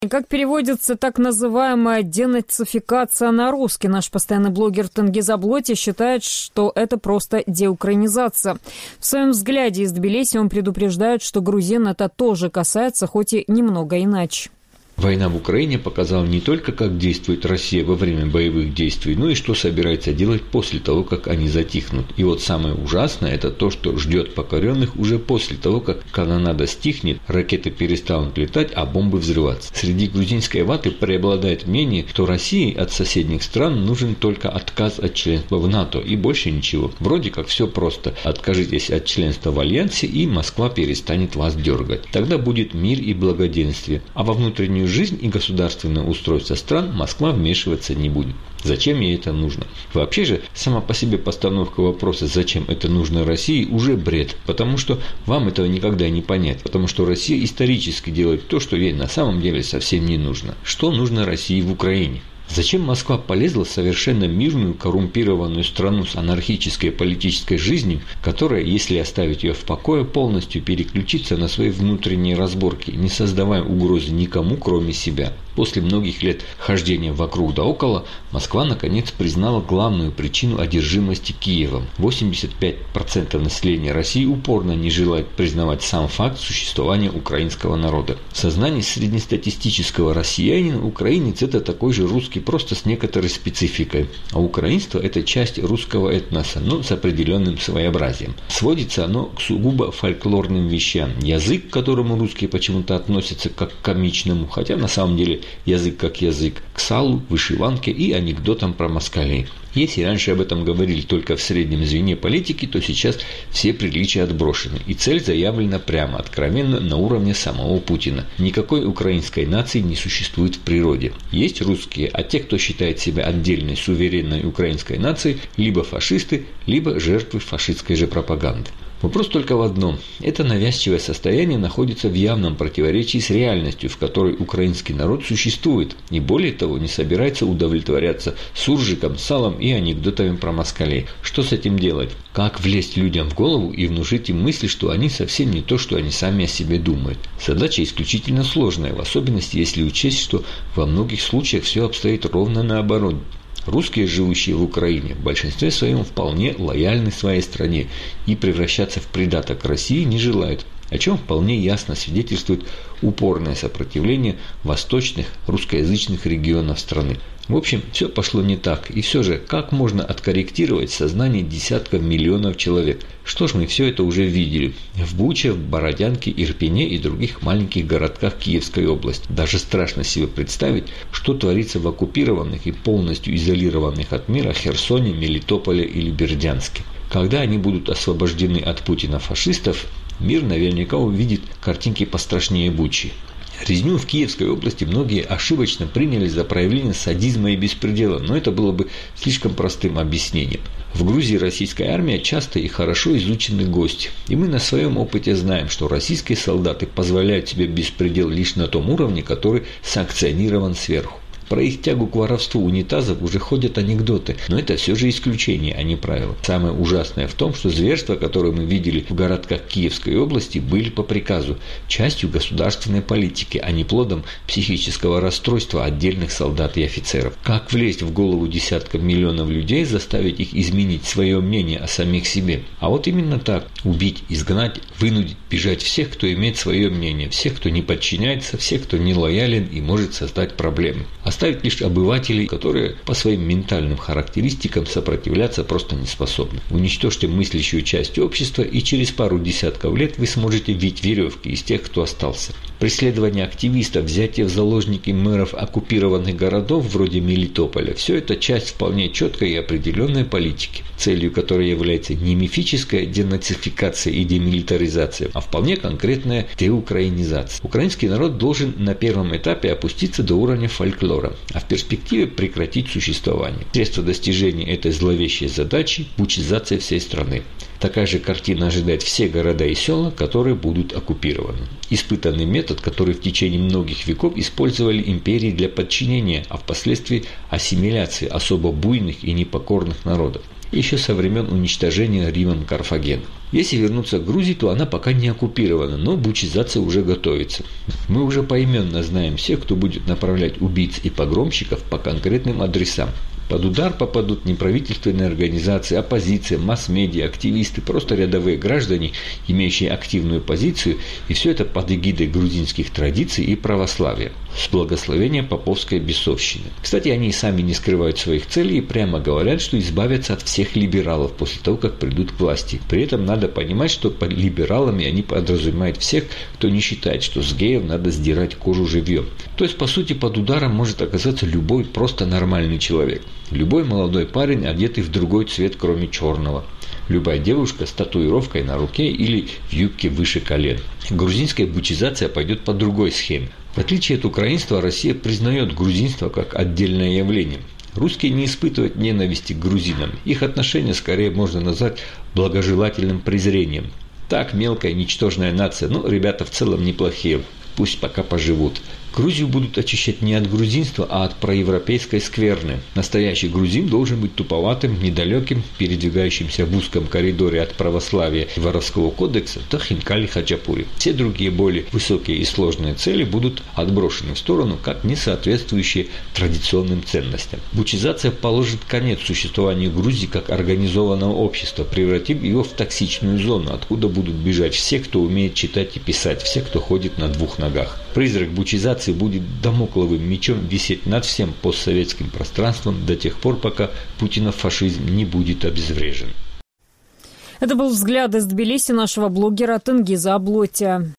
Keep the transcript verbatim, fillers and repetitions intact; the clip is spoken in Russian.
Как переводится так называемая денацификация на русский? Наш постоянный блогер Тенгиз Аблоти считает, что это просто деукраинизация. В своем взгляде из Тбилиси он предупреждает, что грузин это тоже касается, хоть и немного иначе. Война в Украине показала не только, как действует Россия во время боевых действий, но и что собирается делать после того, как они затихнут. И вот самое ужасное – это то, что ждет покоренных уже после того, как канонада стихнет, ракеты перестанут летать, а бомбы взрываться. Среди грузинской ваты преобладает мнение, что России от соседних стран нужен только отказ от членства в НАТО и больше ничего. Вроде как все просто. Откажитесь от членства в Альянсе, и Москва перестанет вас дергать. Тогда будет мир и благоденствие. А во внутреннюю жизнь и государственное устройство стран Москва вмешиваться не будет. Зачем ей это нужно? Вообще же, сама по себе постановка вопроса, зачем это нужно России, уже бред. Потому что вам этого никогда не понять. Потому что Россия исторически делает то, что ей на самом деле совсем не нужно. Что нужно России в Украине? Зачем Москва полезла в совершенно мирную, коррумпированную страну с анархической политической жизнью, которая, если оставить ее в покое, полностью переключится на свои внутренние разборки, не создавая угрозы никому, кроме себя? После многих лет хождения вокруг да около, Москва наконец признала главную причину одержимости Киевом. восемьдесят пять процентов населения России упорно не желает признавать сам факт существования украинского народа. В сознании среднестатистического россиянина украинец – это такой же русский, просто с некоторой спецификой. А украинство – это часть русского этноса, но с определенным своеобразием. Сводится оно к сугубо фольклорным вещам. Язык, к которому русские почему-то относятся как к комичному, хотя на самом деле язык как язык, к салу, вышиванке и анекдотам про москалей. Если раньше об этом говорили только в среднем звене политики, то сейчас все приличия отброшены. И цель заявлена прямо, откровенно, на уровне самого Путина. Никакой украинской нации не существует в природе. Есть русские, а те, кто считает себя отдельной суверенной украинской нацией, либо фашисты, либо жертвы фашистской же пропаганды. Вопрос только в одном. Это навязчивое состояние находится в явном противоречии с реальностью, в которой украинский народ существует, и более того не собирается удовлетворяться суржиком, салом и анекдотами про москалей. Что с этим делать? Как влезть людям в голову и внушить им мысль, что они совсем не то, что они сами о себе думают? Задача исключительно сложная, в особенности если учесть, что во многих случаях все обстоит ровно наоборот. Русские, живущие в Украине, в большинстве своем вполне лояльны своей стране и превращаться в придаток России не желают, о чем вполне ясно свидетельствует упорное сопротивление восточных русскоязычных регионов страны. В общем, все пошло не так. И все же, как можно откорректировать сознание десятков миллионов человек? Что ж, мы все это уже видели. В Буче, в Бородянке, Ирпене и других маленьких городках Киевской области. Даже страшно себе представить, что творится в оккупированных и полностью изолированных от мира Херсоне, Мелитополе или Бердянске. Когда они будут освобождены от Путина фашистов, мир наверняка увидит картинки пострашнее Бучи. Резню в Киевской области многие ошибочно приняли за проявление садизма и беспредела, но это было бы слишком простым объяснением. В Грузии российская армия часто и хорошо изученный гость, и мы на своем опыте знаем, что российские солдаты позволяют себе беспредел лишь на том уровне, который санкционирован сверху. Про их тягу к воровству унитазов уже ходят анекдоты, но это все же исключение, а не правило. Самое ужасное в том, что зверства, которые мы видели в городках Киевской области, были по приказу, частью государственной политики, а не плодом психического расстройства отдельных солдат и офицеров. Как влезть в голову десятков миллионов людей, заставить их изменить свое мнение о самих себе? А вот именно так. Убить, изгнать, вынудить бежать всех, кто имеет свое мнение, всех, кто не подчиняется, всех, кто не лоялен и может создать проблемы. Оставить лишь обывателей, которые по своим ментальным характеристикам сопротивляться просто не способны. Уничтожьте мыслящую часть общества, и через пару десятков лет вы сможете вить веревки из тех, кто остался. Преследование активистов, взятие в заложники мэров оккупированных городов вроде Мелитополя – все это часть вполне четкой и определенной политики, целью которой является не мифическая денацификация и демилитаризация, а вполне конкретная деукраинизация. Украинский народ должен на первом этапе опуститься до уровня фольклора, а в перспективе прекратить существование. Средство достижения этой зловещей задачи – бучизация всей страны. Такая же картина ожидает все города и села, которые будут оккупированы. Испытанный метод, который в течение многих веков использовали империи для подчинения, а впоследствии ассимиляции особо буйных и непокорных народов. еще со времен уничтожения Римом Карфагена. Если вернуться к Грузии, то она пока не оккупирована, но бучизация уже готовится. Мы уже поименно знаем всех, кто будет направлять убийц и погромщиков по конкретным адресам. Под удар попадут неправительственные организации, оппозиция, масс-медиа, активисты, просто рядовые граждане, имеющие активную позицию, и все это под эгидой грузинских традиций и православия, с благословения поповской бесовщины. Кстати, они и сами не скрывают своих целей и прямо говорят, что избавятся от всех либералов после того, как придут к власти. При этом надо понимать, что под либералами они подразумевают всех, кто не считает, что с геев надо сдирать кожу живьем. То есть, по сути, под ударом может оказаться любой просто нормальный человек. Любой молодой парень, одетый в другой цвет, кроме черного. Любая девушка с татуировкой на руке или в юбке выше колен. Грузинская бучизация пойдет по другой схеме. В отличие от украинства, Россия признает грузинство как отдельное явление. Русские не испытывают ненависти к грузинам. Их отношение скорее можно назвать благожелательным презрением. Так, мелкая, ничтожная нация, но ребята в целом неплохие. Пусть пока поживут. Грузию будут очищать не от грузинства, а от проевропейской скверны. Настоящий грузин должен быть туповатым, недалеким, передвигающимся в узком коридоре от православия и воровского кодекса до Хинкали Хачапури. Все другие более высокие и сложные цели будут отброшены в сторону, как не соответствующие традиционным ценностям. Бучизация положит конец существованию Грузии как организованного общества, превратив его в токсичную зону, откуда будут бежать все, кто умеет читать и писать, все, кто ходит на двух ногах. Призрак бучизации будет дамокловым мечом висеть над всем постсоветским пространством до тех пор, пока Путинов фашизм не будет обезврежен. Это был взгляд из Тбилиси нашего блогера Тенгиза Аблотия.